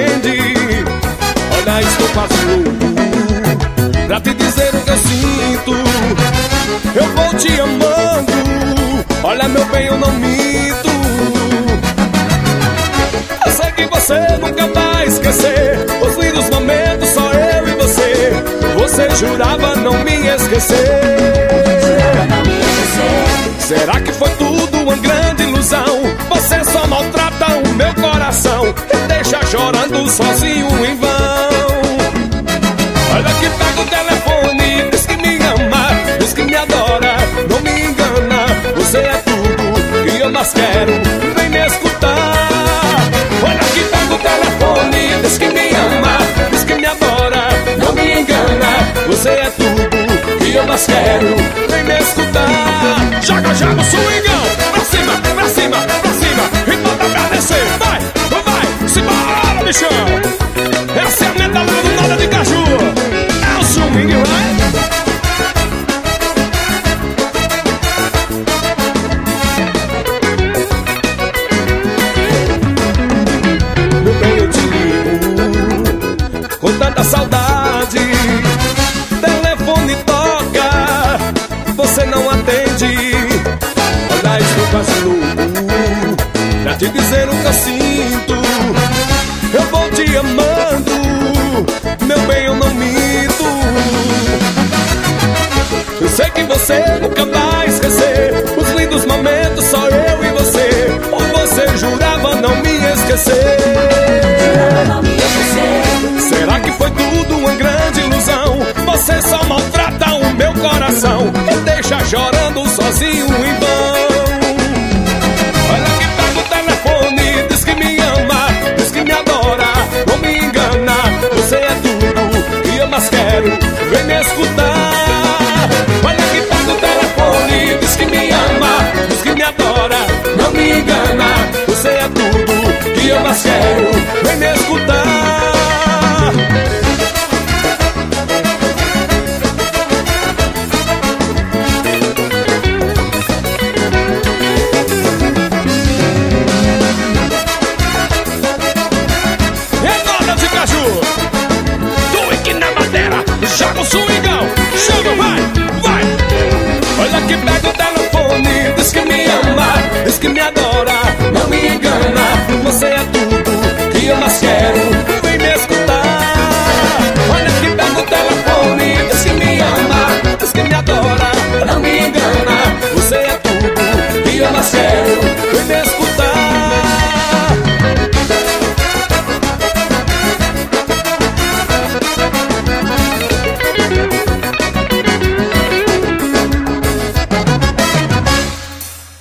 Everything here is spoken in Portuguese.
atende. Olha, estou quase louco pra te dizer o que eu sinto. Eu vou te amando, olha meu bem, eu não minto. Eu sei que você nunca vai esquecer os lindos momentos, só eu e você. Você jurava não me esquecer. Será que foi tudo uma grande ilusão? Você só maltrata o meu coração e deixa chorando sozinho em vão. Olha que pega o telefone, diz que me ama, diz que me adora, não me engana. Você é tudo que eu mais quero, vem me escutar. Olha que pega o telefone, diz que me ama, diz que me adora, não me engana. Você é tudo que eu mais quero, vem me escutar. Joga já no swingão, pra cima, pra cima, pra cima, e bota pra descer. Vai, vai, se bora, bichão. Essa é a medalha do nada de caju. É o swing, vai. Meu bem, eu te ligo com tanta saudade. Telefone toca, você não atende. Olha, estou quase louco pra te dizer o que eu sinto. Eu vou te amando, meu bem, eu não minto. Eu sei que você nunca vai esquecer os lindos momentos, só eu e você. Ou você jurava não me esquecer. Será que foi tudo uma grande ilusão? Você só maltrata o meu coração e deixa chorando sozinho em vão. Olha que pega o telefone, diz que me ama, diz que me adora, não me engana. Você é tudo que eu mais quero, vem me escutar. Olha que pega o telefone, diz que me ama, diz que me adora, não me engana. Você é tudo que eu mais quero,